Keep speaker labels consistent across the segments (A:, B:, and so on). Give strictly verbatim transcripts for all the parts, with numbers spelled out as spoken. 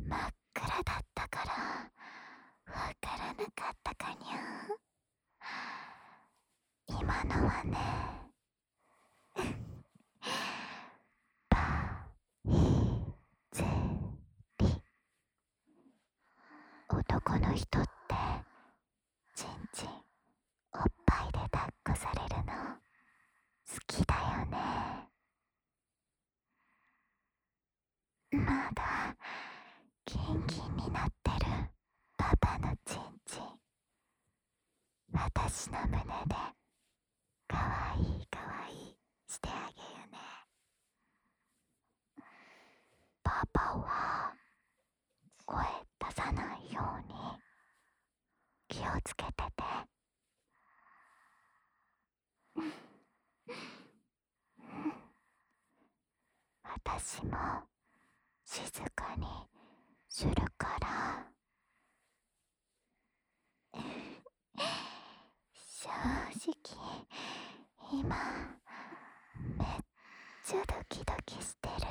A: 真っ暗だったからわからなかったかにゃ。今のはね、パイゼリ。男の人ってちんちんおっぱいで抱っこされるの好きだよね。まだキンキンになってるパパのちんちん、私の胸でかわいいかわいいしてあげるね。パパは声出さないように気をつけてて。私も静かにするから。正直今めっちゃドキドキしてる。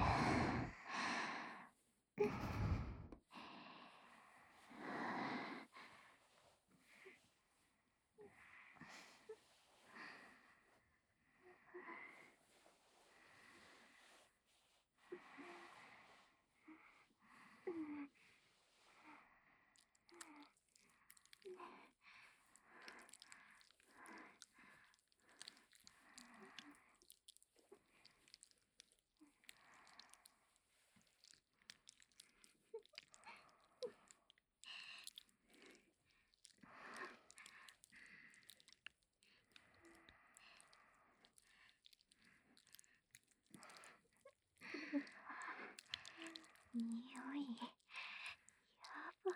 A: 匂いやば。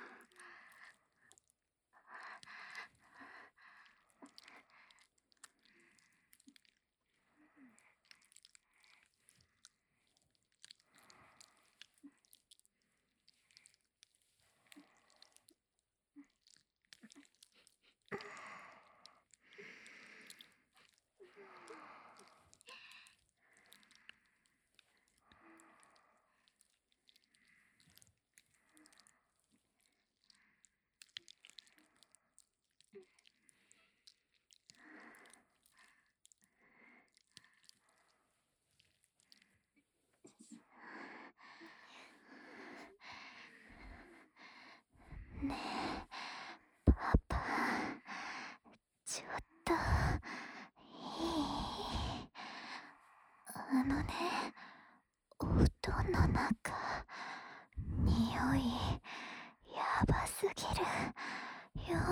A: ねえパパ、ちょっといい？あのね、お布団の中匂いやばすぎるよ。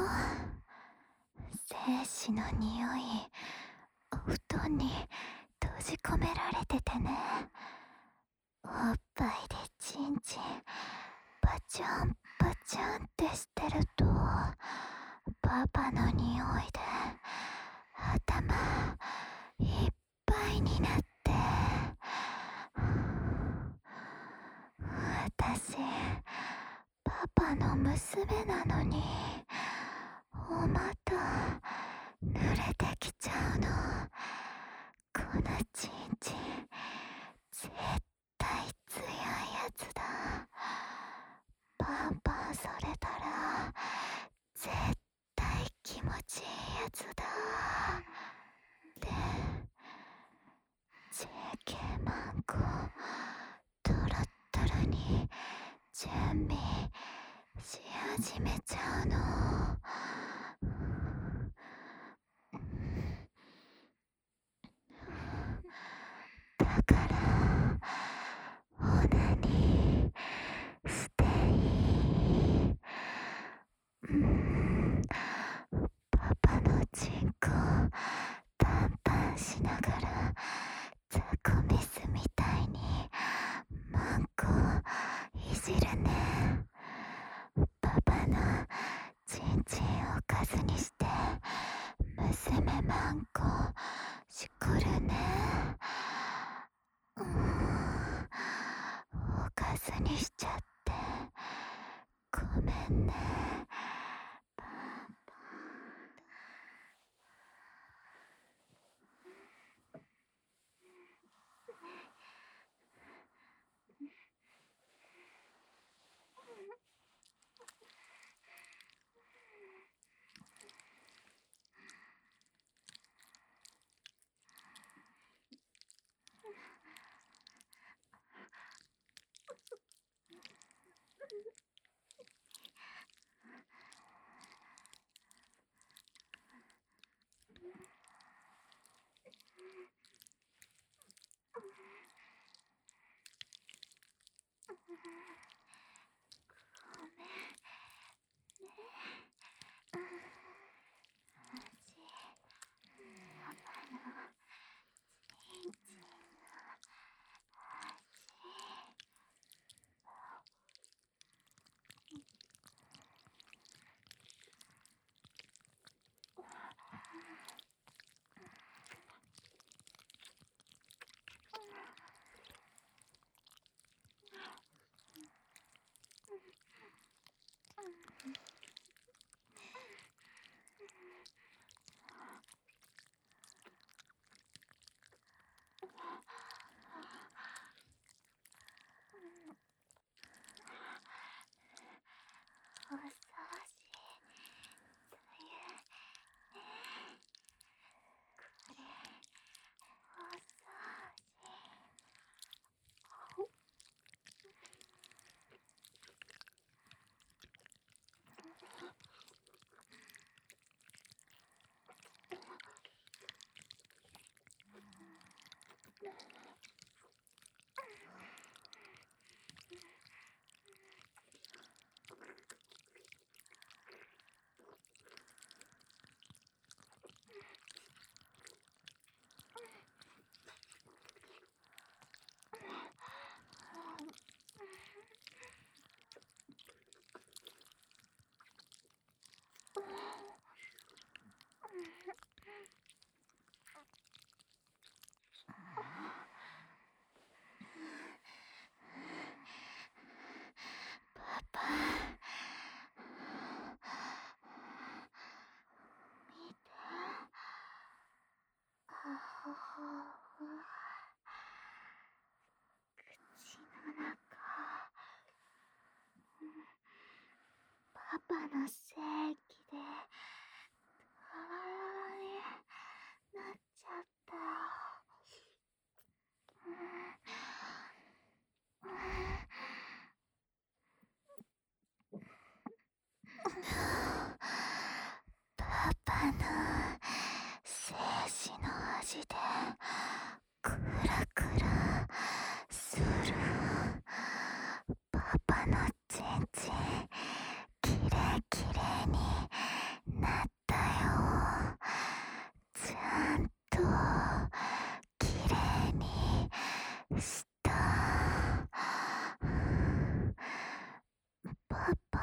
A: 精子の匂いお布団に閉じ込められててね。おっぱいでチンチンパチャンパチャンってしてるとパパの匂いで頭いっぱいになって、私パパの娘なのにお股濡れてきちゃうの。このチンチン絶対強いやつだ。パンパンされたら絶対気持ちいいやつだ。で、ジェーケー マンコトロットロに準備し始めちゃうの。だからオナニーしていい？うん、パパのチンコパンパンしながらザコメスみたいにマンコいじるね。パパのチンチンを数にして娘マンコしこるね。うーん、おかずにしちゃってごめんね。パパ。 パの正義でガラガラになっちゃったよ。パパの精子の味でクラクラする。パパのチンチンキレキレになったよ。ちゃんときれいにした。パパ、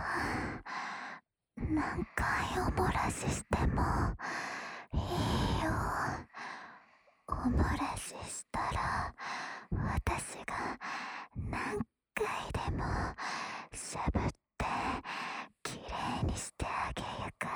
A: 何回おもらししてもいいよ。おもらししたら私が何回でもしゃぶってきれいにしてあげるから。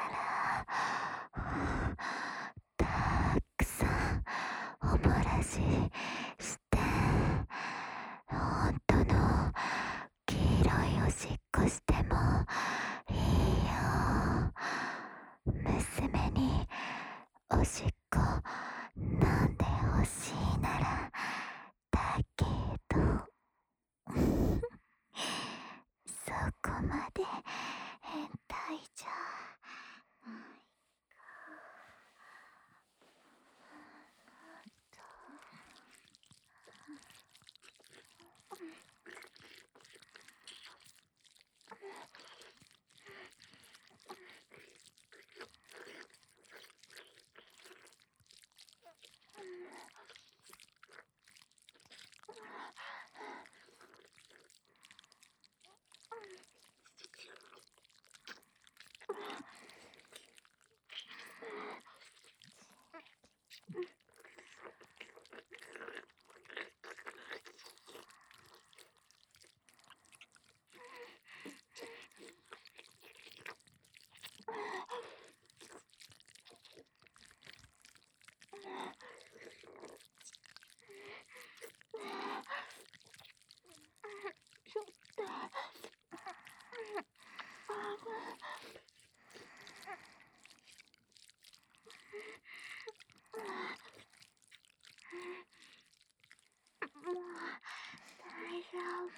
A: たくさんおもらしして本当の黄色いおしっこしてもいいよ。娘におしっこ飲んでほしいならだけどそこまで変態じゃないか。ちょっともう大丈夫。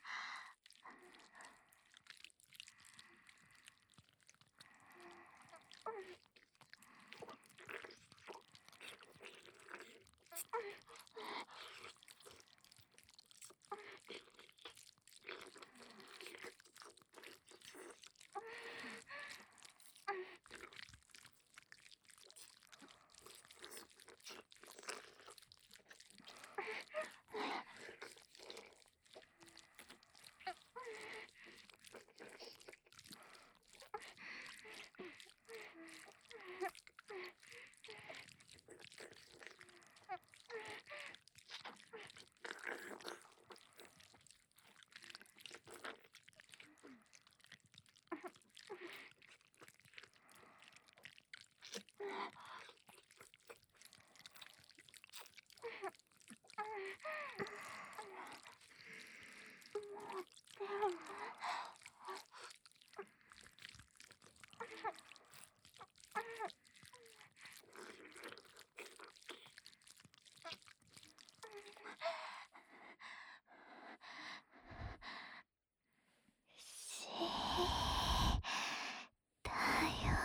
A: しだよ。